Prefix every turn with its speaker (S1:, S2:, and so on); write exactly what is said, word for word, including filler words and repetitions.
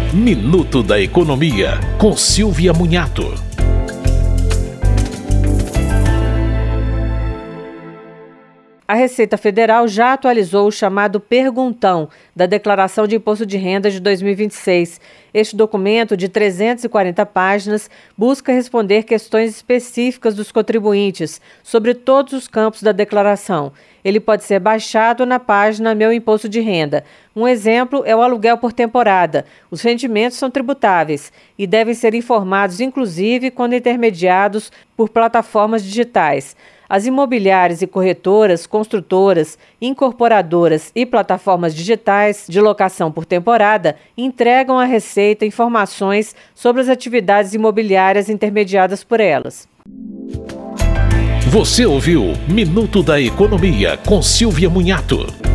S1: Minuto da Economia, com Silvia Munhato.
S2: A Receita Federal já atualizou o chamado Perguntão da Declaração de Imposto de Renda de dois mil e vinte e seis. Este documento, de trezentas e quarenta páginas, busca responder questões específicas dos contribuintes sobre todos os campos da declaração. Ele pode ser baixado na página Meu Imposto de Renda. Um exemplo é o aluguel por temporada. Os rendimentos são tributáveis e devem ser informados, inclusive, quando intermediados por plataformas digitais. As imobiliárias e corretoras, construtoras, incorporadoras e plataformas digitais de locação por temporada entregam à Receita informações sobre as atividades imobiliárias intermediadas por elas.
S1: Você ouviu Minuto da Economia com Silvia Munhato.